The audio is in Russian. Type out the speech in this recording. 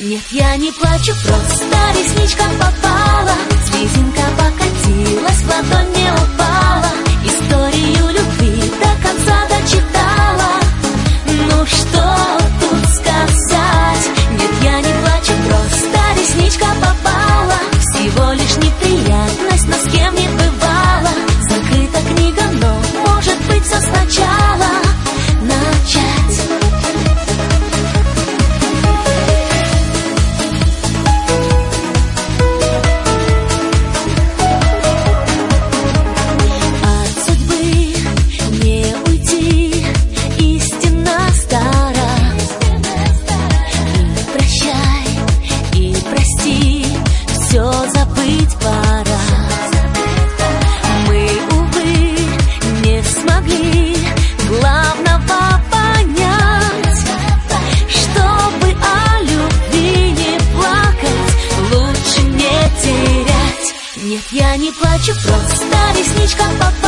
Нет, я не плачу, просто ресничка попала, слезинка покатилась, в ладонь не упала. Историю любви до конца дочитала. Ну что тут сказать? Нет, я не плачу, просто ресничка попала. Всего лишь неприятность, но с кем не бывало. Закрыта книга, но может быть все сначала начать. От судьбы не уйти, истина стара. И прощай, и прости, все забыть пора. Мы, увы, не смогли главного понять. Чтобы о любви не плакать, лучше не терять. Нет, я не плачу, просто ресничка попала.